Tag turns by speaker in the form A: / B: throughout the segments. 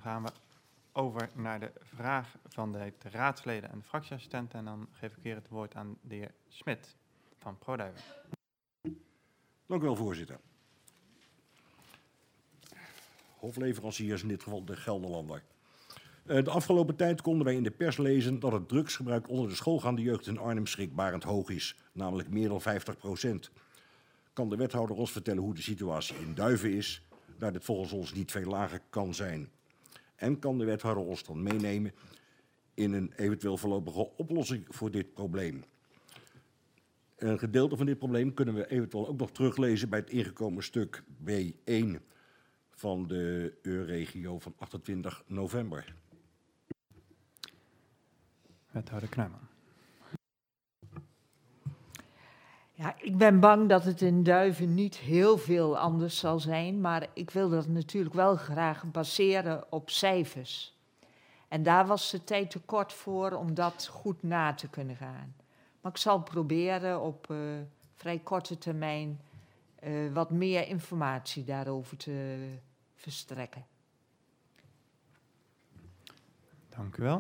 A: gaan we over naar de vraag van de raadsleden en de fractieassistenten. En dan geef ik weer het woord aan de heer Smit van ProDuiven.
B: Dank u wel, voorzitter. Hofleveranciers, in dit geval de Gelderlander. De afgelopen tijd konden wij in de pers lezen dat het drugsgebruik onder de schoolgaande jeugd in Arnhem schrikbarend hoog is, namelijk meer dan 50%. Kan de wethouder ons vertellen hoe de situatie in Duiven is, daar dit volgens ons niet veel lager kan zijn? En kan de wethouder ons dan meenemen in een eventueel voorlopige oplossing voor dit probleem? Een gedeelte van dit probleem kunnen we eventueel ook nog teruglezen bij het ingekomen stuk B1 van de Eurregio van 28 november.
A: Wethouder Knuijman.
C: Ja, ik ben bang dat het in Duiven niet heel veel anders zal zijn, maar ik wil dat natuurlijk wel graag baseren op cijfers. En daar was de tijd te kort voor om dat goed na te kunnen gaan. Maar ik zal proberen op vrij korte termijn wat meer informatie daarover te verstrekken.
A: Dank u wel.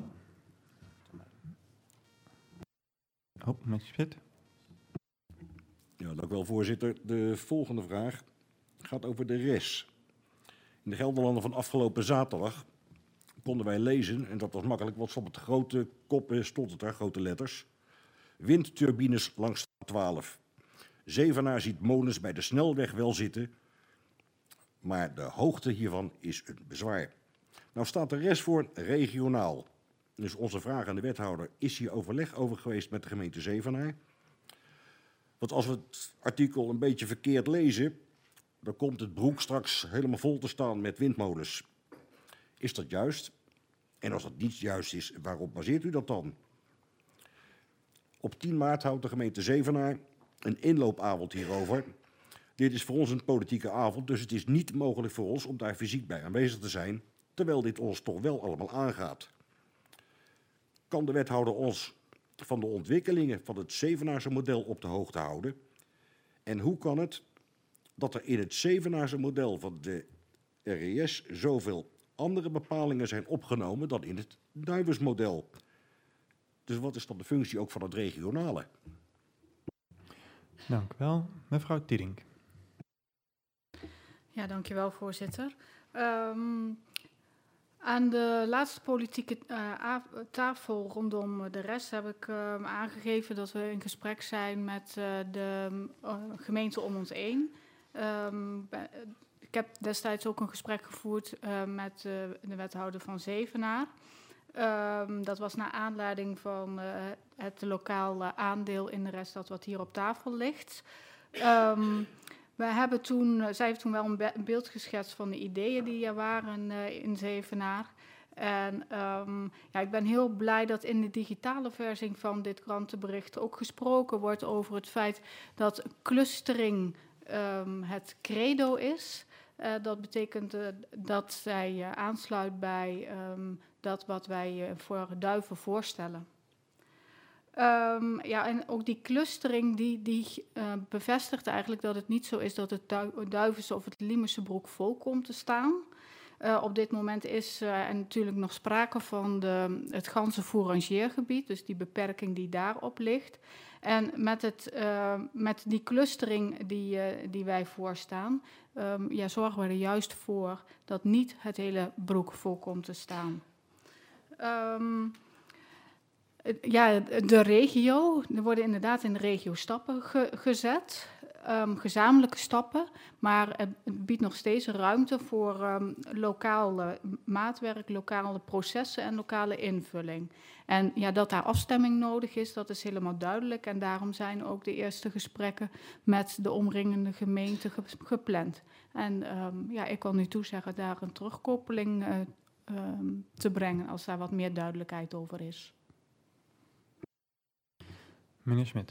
A: Oh, meneer Smit.
B: Ja, dank u wel, voorzitter. De volgende vraag gaat over de RES. In de Gelderlanden van afgelopen zaterdag konden wij lezen, en dat was makkelijk, want op het grote koppen stond het daar, grote letters. Windturbines langs de 12. Zevenaar ziet molens bij de snelweg wel zitten, maar de hoogte hiervan is een bezwaar. Nou staat de RES voor regionaal. Dus onze vraag aan de wethouder, is hier overleg over geweest met de gemeente Zevenaar? Want als we het artikel een beetje verkeerd lezen, dan komt het broek straks helemaal vol te staan met windmolens. Is dat juist? En als dat niet juist is, waarop baseert u dat dan? Op 10 maart houdt de gemeente Zevenaar een inloopavond hierover. Dit is voor ons een politieke avond, dus het is niet mogelijk voor ons om daar fysiek bij aanwezig te zijn, terwijl dit ons toch wel allemaal aangaat. Kan de wethouder ons van de ontwikkelingen van het Zevenaarse model op de hoogte houden? En hoe kan het dat er in het Zevenaarse model van de RES zoveel andere bepalingen zijn opgenomen dan in het Duivensmodel? Dus wat is dan de functie ook van het regionale?
A: Dank u wel. Mevrouw Tiedink.
D: Ja, dankjewel, voorzitter. Aan de laatste politieke tafel rondom de rest heb ik aangegeven dat we in gesprek zijn met de gemeente om ons heen. Ik heb destijds ook een gesprek gevoerd met de wethouder van Zevenaar. Dat was naar aanleiding van het lokale aandeel in de rest dat wat hier op tafel ligt. Zij heeft toen wel een beeld geschetst van de ideeën die er waren in Zevenaar. En ja, ik ben heel blij dat in de digitale versie van dit krantenbericht ook gesproken wordt over het feit dat clustering het credo is. Dat betekent dat zij aansluit bij dat wat wij voor Duiven voorstellen. Ja, en ook die clustering die bevestigt eigenlijk dat het niet zo is dat het Duivense of het Liemerse Broek vol komt te staan. Op dit moment is er natuurlijk nog sprake van het ganzenfoerangeergebied, dus die beperking die daarop ligt. En met die clustering die wij voorstaan, ja, zorgen we er juist voor dat niet het hele broek vol komt te staan. Ja, de regio, er worden inderdaad in de regio stappen gezet, gezamenlijke stappen, maar het biedt nog steeds ruimte voor lokale maatwerk, lokale processen en lokale invulling. En ja, dat daar afstemming nodig is, dat is helemaal duidelijk en daarom zijn ook de eerste gesprekken met de omringende gemeente gepland. En ja, ik kan nu toezeggen daar een terugkoppeling te brengen als daar wat meer duidelijkheid over is.
A: Meneer Smit.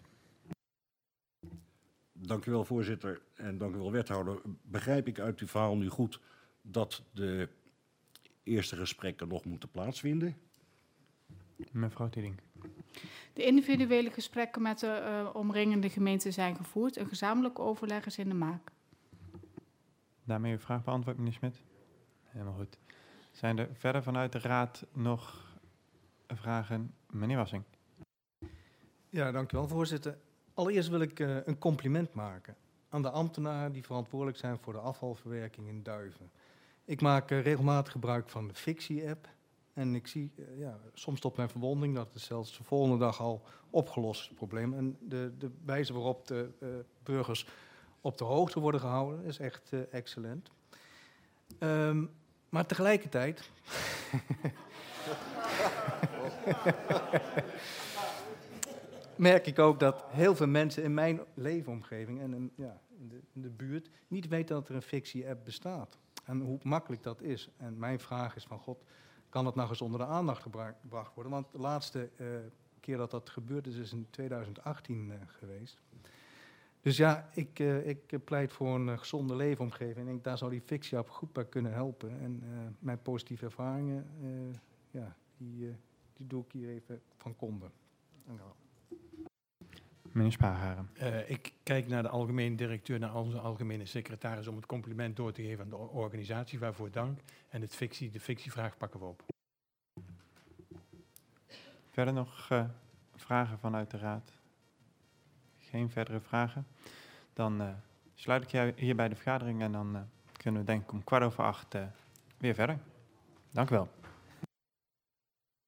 B: Dank u wel, voorzitter, en dank u wel, wethouder. Begrijp ik uit uw verhaal nu goed dat de eerste gesprekken nog moeten plaatsvinden?
A: Mevrouw Tiedink.
D: De individuele gesprekken met de omringende gemeenten zijn gevoerd. Een gezamenlijk overleg is in de maak.
A: Daarmee uw vraag beantwoord, meneer Smit. Helemaal goed. Zijn er verder vanuit de raad nog vragen? Meneer Wassing.
E: Ja, dank u wel, voorzitter. Allereerst wil ik een compliment maken aan de ambtenaren die verantwoordelijk zijn voor de afvalverwerking in Duiven. Ik maak regelmatig gebruik van de Fictie-app en ik zie soms tot mijn verwondering dat het zelfs de volgende dag al opgelost is, het probleem. En de wijze waarop de burgers op de hoogte worden gehouden is echt excellent. Maar tegelijkertijd merk ik ook dat heel veel mensen in mijn leefomgeving en in de buurt niet weten dat er een Fictie-app bestaat. En hoe makkelijk dat is. En mijn vraag is van God, kan dat nou eens onder de aandacht gebracht worden? Want de laatste keer dat dat gebeurd is in 2018 geweest. Dus ja, ik pleit voor een gezonde leefomgeving. En ik denk, daar zou die Fictie-app goed bij kunnen helpen. En mijn positieve ervaringen, die doe ik hier even van konden. Dank u wel.
A: Meneer Spaarharen.
F: Ik kijk naar de algemene directeur, naar onze algemene secretaris om het compliment door te geven aan de organisatie, waarvoor dank. En de fictievraag pakken we op.
A: Verder nog vragen vanuit de raad? Geen verdere vragen? Dan sluit ik hierbij de vergadering en dan kunnen we denk ik om 7:15 weer verder. Dank u wel.